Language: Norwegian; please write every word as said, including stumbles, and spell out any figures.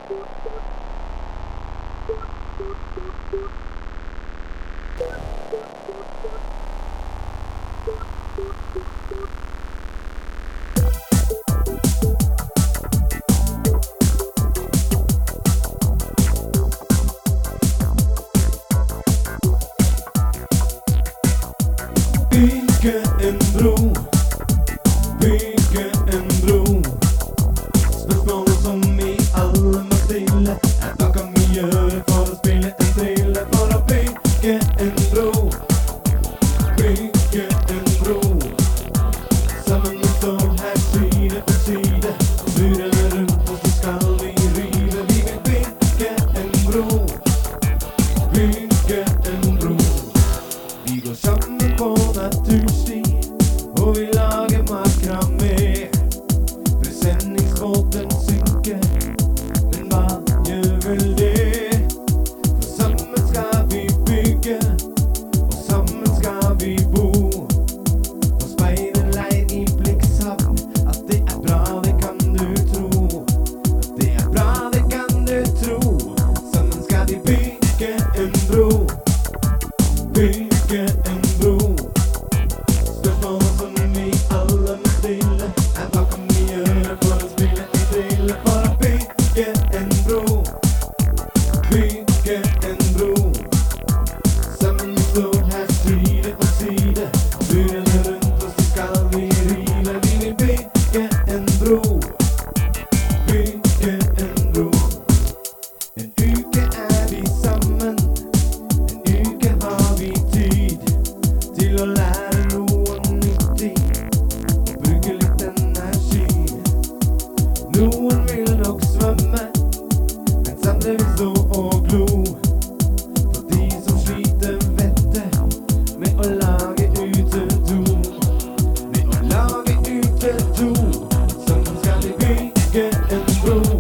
Bygge en bro, bygge en bro. Spørsmålet som vi alle må stille, er hva kan vi gjøre for å spille en trille? For å bygge en bro, bygge en bro. Sammen vi står her side på side, murene rundt oss, så skal vi rive. Vi vil bygge en bro, bygge en bro. Vi går sammen på natursti, og vi lager makramé. Presenningsbåten synker, men hva gjør vel det? For sammen skal vi bygge, og sammen skal vi bo. På speiderleir i Blixhavn, at det er bra, det kan du tro. At det er bra, det kan du tro. Sammen skal vi bygge en bro, bygge en bro. Spørsmålet som vi alle må stille, er hva kan vi gjøre for å spille en trille? For å bygge en bro, bygge en bro. Sammen vi står her side på side, murene rundt oss, så skal vi rive. Vi vil bygge en bro, bygge en bro. En uke er vi sammen, en uke har vi tid til å lære noe nyttig og bruke litt energi. Noen vil nok svømme, mens andre vil stå og glo på de som sliter vettet med å lage utedo. Med å lage utedo. Sammen skal vi bygge en bro.